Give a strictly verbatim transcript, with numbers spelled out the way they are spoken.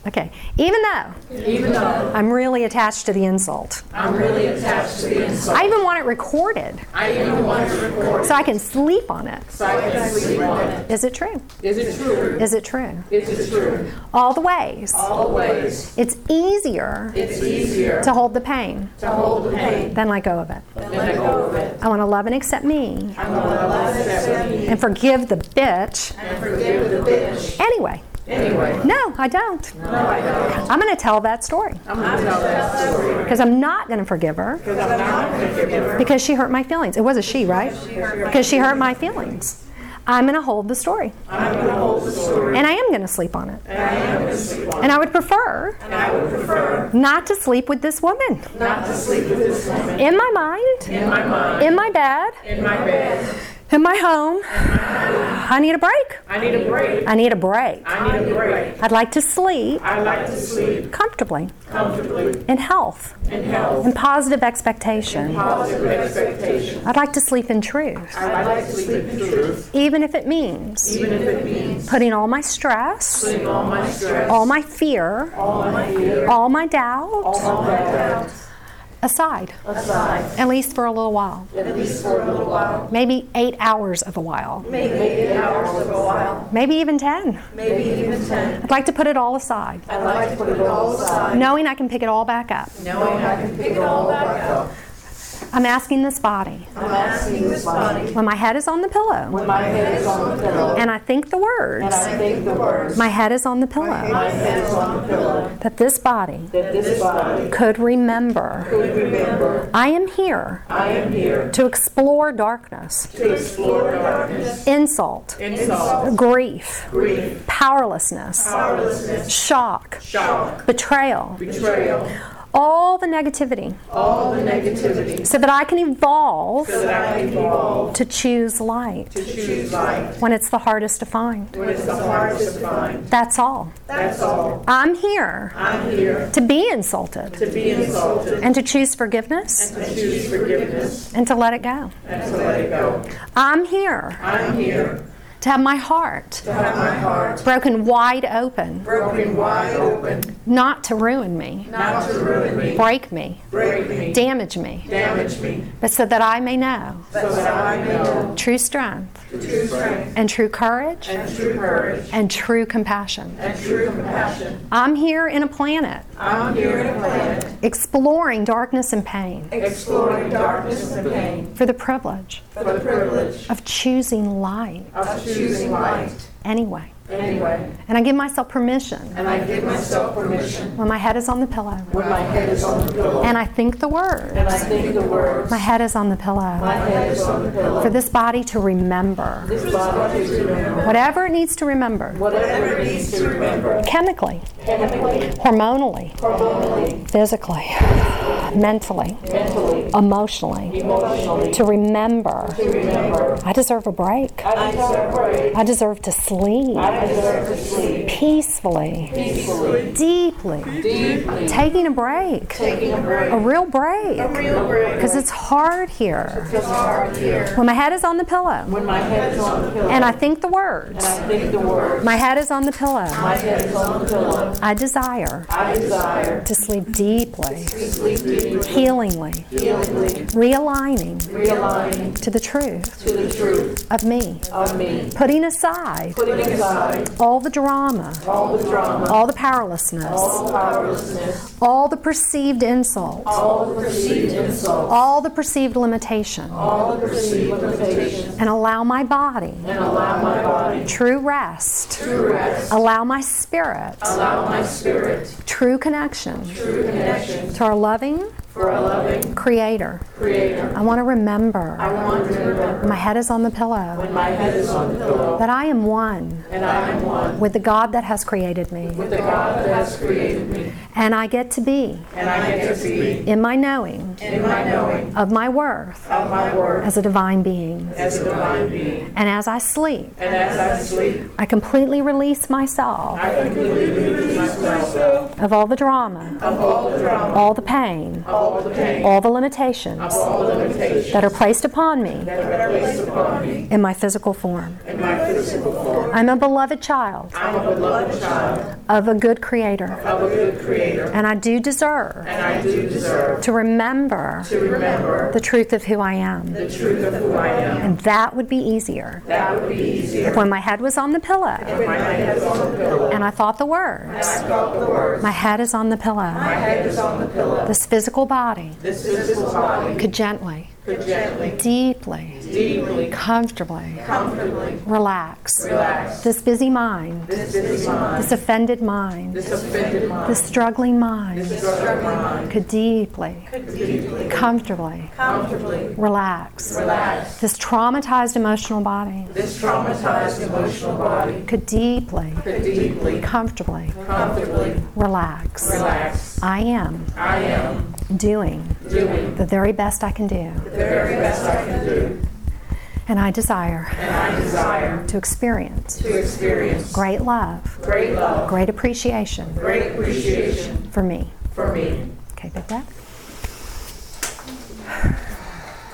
Okay. Even though, even though I'm really attached to the insult. I'm really attached to the insult. I even want it recorded. I even want it recorded. So I can sleep on it. So I can sleep on it. Is it true? Is it true? Is it true? Is it true? All the ways. All the ways. It's easier It's easier to hold the pain to hold the pain than let go of it. than let go of it. I want to love and accept me I want to love and accept me and forgive the bitch and forgive the bitch. anyway. Anyway. No, I don't. No, I don't. I'm going to tell that story I'm going to tell that story. because I'm not going to forgive her Because I'm not going to forgive her. because she hurt my feelings. It was a she, right? Because she hurt my feelings. I'm going to hold the story. I'm going to hold the story. And I am going to sleep on it. And I am going to sleep on And I would prefer it. And I would prefer not to sleep with this woman. not to sleep with this woman. In my mind, In my mind. in my bed, In my bed. in my home, I need a break. I need a break. I need a break. I need a break. I'd like to sleep I like to sleep comfortably, comfortably in health, in health. in positive expectation. Positive expectation. I'd like to sleep in truth, I like to sleep in truth. even if it means Even if it means putting all my stress, putting all my stress, all my fear, all my fear, all my doubt all my doubt aside, aside, at least for a little while. at least for a little while. Maybe eight hours of a while. Maybe eight hours of a while. Maybe even ten. Maybe even ten. I'd like to put it all aside, I'd like to put it all aside, knowing I can pick it all back up. knowing I can pick it all back up. I'm asking this body, I'm asking this body, when my head is on the pillow, when my head is on the pillow, and I think the and words, I think the words, my head is on the pillow, my head is on the pillow, that this body that this body could remember could remember I am here I am here to explore darkness, to explore darkness, insult, insult, grief, grief, powerlessness, powerlessness, shock, shock, betrayal, betrayal, all the negativity, all the negativity, so that I can evolve so that I can evolve to choose light to choose light when it's the hardest to find. when it's the hardest to find. That's all. That's all. I'm here I'm here to be insulted to be insulted and to choose forgiveness and to choose forgiveness and to let it go. and to let it go. I'm here I'm here to have my heart to have my heart broken wide open, broken wide open, not to ruin me, not to ruin me, break me, break me, damage me, damage me, but so that I may know so that I may know true strength true strength and true courage and true courage and true compassion. and true compassion. I'm here in a planet I'm here in a planet exploring darkness and pain exploring darkness and pain for the privilege for the privilege of choosing light of choosing light anyway. anyway. And I give myself permission And I give myself permission when my head is on the pillow when my head is on the pillow and I think the words, and I think the words, my head is on the pillow, my head is on the pillow, for this body to remember this body to remember whatever it needs to remember, whatever it needs to remember, chemically, chemically, hormonally, hormonally, physically, mentally, mentally, emotionally, emotionally, to remember to remember. I deserve a break. I deserve break. I deserve to sleep I deserve to sleep peacefully, peacefully, deeply, deeply, taking a break, taking a break, a real break, real break. because it's hard here. It's hard here When my head is on the pillow when my head is on the pillow and I think the words, and I think the words, my head is on the pillow, my head is on the pillow. I desire I desire to sleep deeply, to sleep deeply, healingly, healingly, realigning realigning to the truth to the truth of me, of me, putting aside putting aside all the drama, all the drama, all the powerlessness, all the powerlessness, all the perceived insult, all the perceived insult, all the perceived limitation, all the perceived limitations, and allow my body and allow my body true rest, to rest, allow my spirit allow my spirit true connection true connection to our loving for a loving Creator. Creator. I want to remember I want to remember my head is on the pillow, when my head is on the pillow that I am one and I am one with the God that has created me, with the God that has created me, and I get to be and I get to be in my knowing in my knowing of my worth of my worth as a divine being. as a divine being. And as I sleep, And as I sleep, I completely release myself I completely release myself of all the drama, of all the drama, all the pain, all the pain, all the limitations all the limitations that are placed upon me that are placed upon me in my physical form. in my physical form. I'm a beloved child I'm a beloved child of a good Creator, of a good Creator, and I do deserve and I do deserve to remember to remember the truth of who I am. the truth of who I am. And that would be easier That would be easier when my head was on the pillow when my head is on the pillow. and I thought the words. I felt the words. My head is on the My pillow. head is on the pillow. This physical body This physical body could gently, could gently, deeply, deeply, comfortably comfortably relax. relax. This busy mind, This busy mind, this offended mind, this offended mind, this struggling mind this struggling mind, could deeply, could deeply, comfortably comfortably relax. relax. This traumatized emotional body This traumatized emotional body could deeply, could deeply, comfortably comfortably relax. relax. I am I am doing doing the very best I can do, the very best I can do, and I desire and I desire to experience to experience great love, great love, great appreciation great appreciation for me. for me. Okay, big breath.